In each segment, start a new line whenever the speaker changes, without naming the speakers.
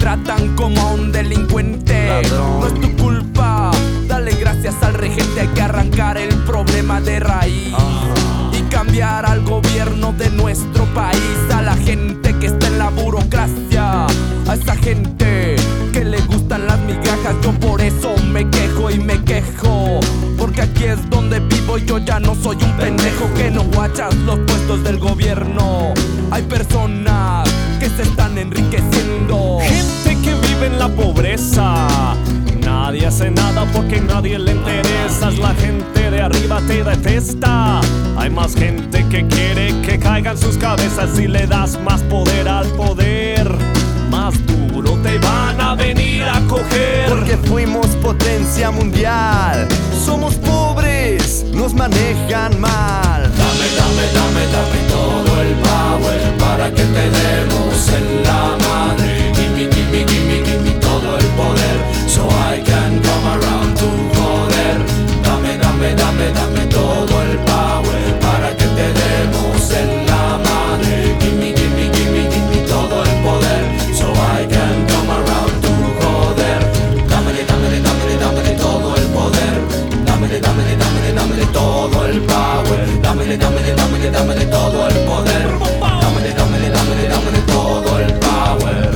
tratan como a un delincuente.
Ladrón.
No es tu culpa, dale gracias al regente. Hay que arrancar el problema de raíz y cambiar al gobierno de nuestro país. A la gente que está en la burocracia, a esa gente que le gustan las migajas. Yo por eso me quejo y me quejo, porque aquí es donde vivo y yo ya no soy un pendejo que no guachas los puestos del gobierno. Hay personas que se están enriqueciendo,
gente que vive en la pobreza. Nadie hace nada porque a nadie le interesas. La gente de arriba te detesta. Hay más gente que quiere que caigan sus cabezas. Si le das más poder al poder, más duro te van a venir a coger.
Porque fuimos potencia mundial. Somos pobres, nos manejan mal.
Dame, dame, dame, dame todo el power para que te demos en la madre. Gimme, gimme, gimme, gimme todo el poder, so I can come around to joder. Dame, dame, dame, dame todo el power para que te demos en la madre. Gimme, gimme, gimme, gimme todo el poder, so I can come around to joder. Dámele, dámele, dámele, dámele todo el poder. Dámele, dámele, dámele, dámele todo el power. Dámele, dámele, dámele, dámele todo el poder. Dámele, dámele, dámele, dámele todo el power.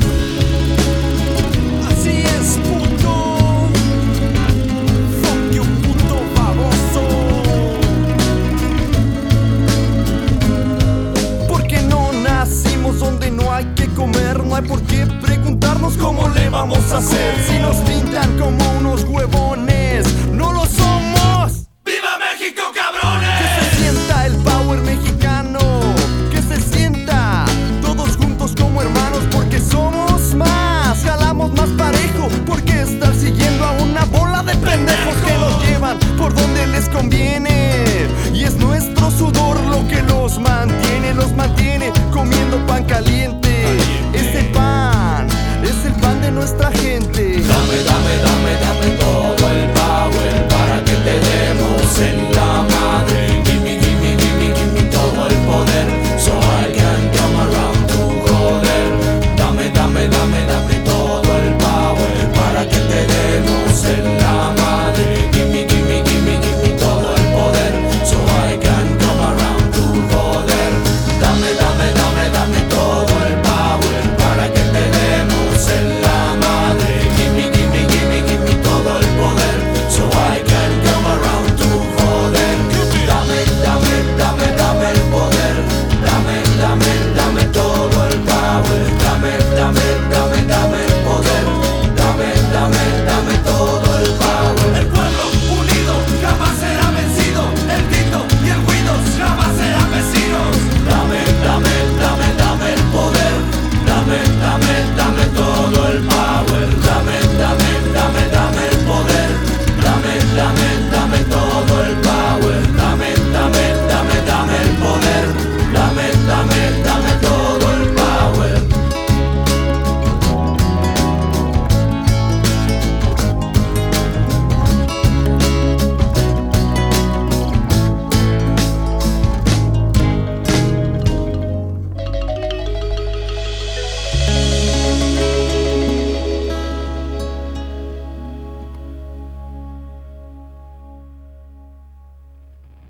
así es, puto. Fuck you, puto baboso.
Porque no nacimos donde no hay que comer. No hay por qué preguntarnos cómo le vamos a hacer. Si nos pintan como unos huevones,